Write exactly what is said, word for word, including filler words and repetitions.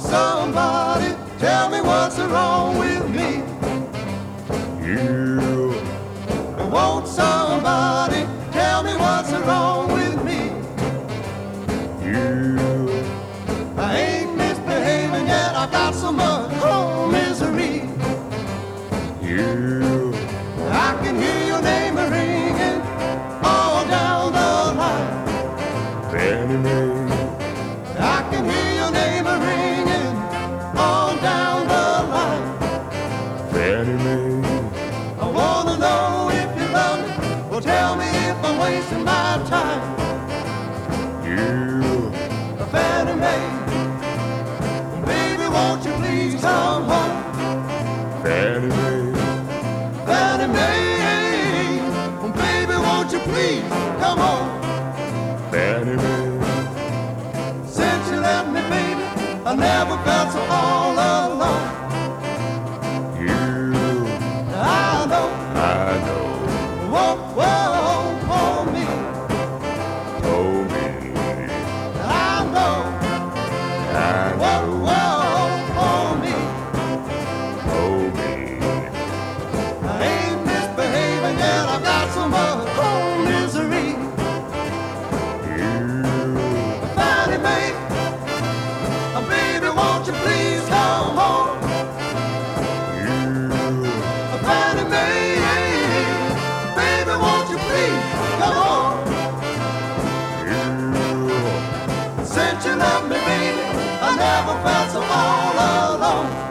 somebody tell me what's wrong with me? You Won't somebody tell me what's wrong with me? You I ain't misbehaving yet, I've got so much home misery. You I can hear your name ringing all down the line. Fannie Mae, I can hear your name ringing all down the line. Fannie Mae, I wanna know if you love me, well tell me if I'm wasting my time. you Fannie Mae, baby won't you please come home? Fannie Mae, Fannie Mae, baby won't you please come home? Fannie Mae, Since you left me, baby, I never felt so all alone. you I know, I know whoa, whoa, for me. told me I know, I whoa, know whoa, for me. told me I ain't misbehaving yet, I've got so much home misery. you Fannie Mae, uh, baby, won't you please come home? you Uh, Fannie Mae, baby, won't you please come home? you Since you left me, baby, I never felt so all alone.